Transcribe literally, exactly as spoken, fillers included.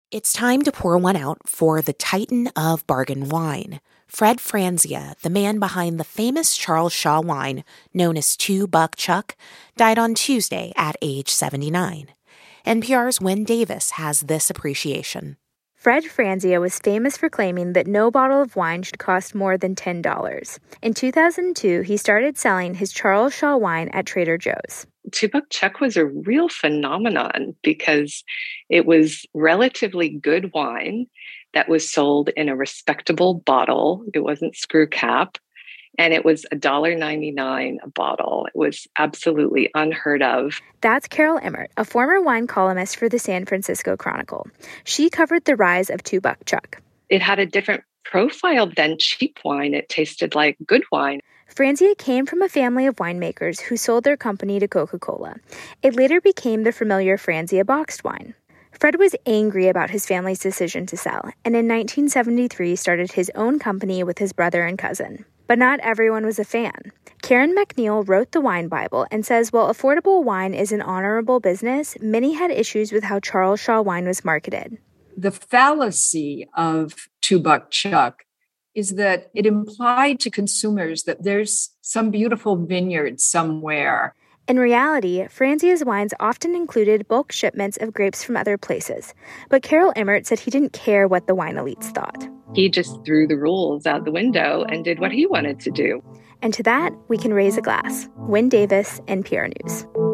It's time to pour one out for the titan of bargain wine. Fred Franzia, the man behind the famous Charles Shaw wine known as Two Buck Chuck, died on Tuesday at age seventy-nine. N P R's Wynn Davis has this appreciation. Fred Franzia was famous for claiming that no bottle of wine should cost more than ten dollars. In two thousand two, he started selling his Charles Shaw wine at Trader Joe's. Two Buck Chuck was a real phenomenon because it was relatively good wine that was sold in a respectable bottle. It wasn't screw cap, and it was one dollar ninety-nine a bottle. It was absolutely unheard of. That's Carol Emmert, a former wine columnist for the San Francisco Chronicle. She covered the rise of Two Buck Chuck. It had a different profile than cheap wine. It tasted like good wine. Franzia came from a family of winemakers who sold their company to Coca-Cola. It later became the familiar Franzia boxed wine. Fred was angry about his family's decision to sell, and in nineteen seventy-three started his own company with his brother and cousin. But not everyone was a fan. Karen McNeil wrote the Wine Bible and says while affordable wine is an honorable business, many had issues with how Charles Shaw wine was marketed. The fallacy of Two Buck Chuck is that it implied to consumers that there's some beautiful vineyard somewhere. In reality, Franzia's wines often included bulk shipments of grapes from other places. But Carol Emmert said he didn't care what the wine elites thought. He just threw the rules out the window and did what he wanted to do. And to that, we can raise a glass. Wynn Davis, N P R News.